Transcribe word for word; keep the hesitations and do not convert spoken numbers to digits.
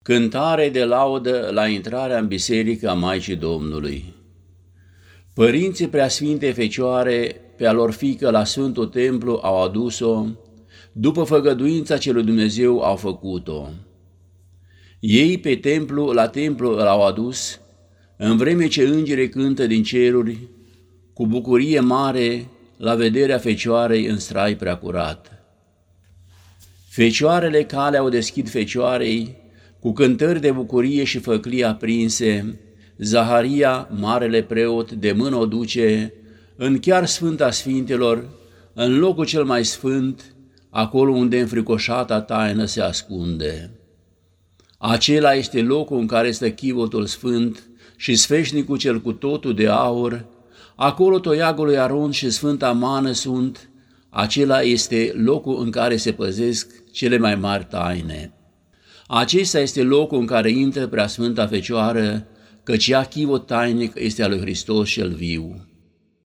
Cântare de laudă la intrarea în biserică a Maicii Domnului. Părinții Preasfinte Fecioare, pe a lor fiică la Sfântul Templu au adus-o, după făgăduința ce lui Dumnezeu au făcut-o. Ei pe templu, la templu l-au adus, în vreme ce îngerii cântă din ceruri, cu bucurie mare, la vederea Fecioarei în strai preacurat. Fecioarele calea o deschid Fecioarei, cu cântări de bucurie și făclii aprinse, Zaharia, marele preot, de mână o duce, în chiar Sfânta Sfintelor, în locul cel mai sfânt, acolo unde înfricoșata taină se ascunde. Acela este locul în care stă chivotul sfânt și sfeșnicul cel cu totul de aur, acolo toiagul lui Aron și Sfânta Mană sunt, acela este locul în care se păzesc cele mai mari taine. Acesta este locul în care intră Preasfânta Fecioară, căci ea chivot tainic este al lui Hristos cel viu.